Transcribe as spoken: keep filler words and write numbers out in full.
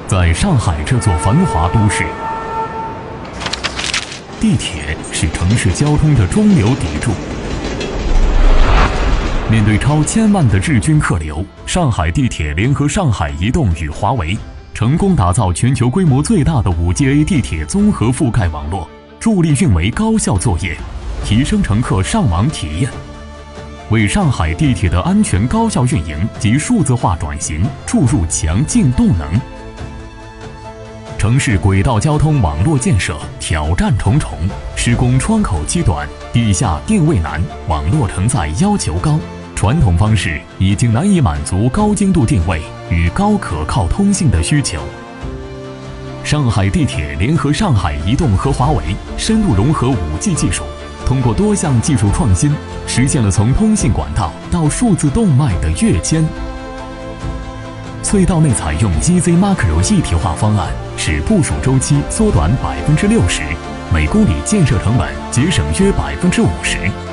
在上海这座繁华都市，地铁是城市交通的中流砥柱。面对超千万的日均客流，上海地铁联合上海移动与华为，成功打造全球规模最大的 五 G A 地铁综合覆盖网络，助力运维高效作业，提升乘客上网体验，为上海地铁的安全高效运营及数字化转型注入强劲动能。城市轨道交通网络建设挑战重重，施工窗口期短，地下定位难，网络承载要求高，传统方式已经难以满足高精度定位与高可靠通信的需求。上海地铁联合上海移动和华为，深度融合 五 G 技术，通过多项技术创新，实现了从通信管道到数字动脉的跃迁。隧道内采用 E Z Macro 一体化方案，使部署周期缩短百分之六十，每公里建设成本节省约百分之五十。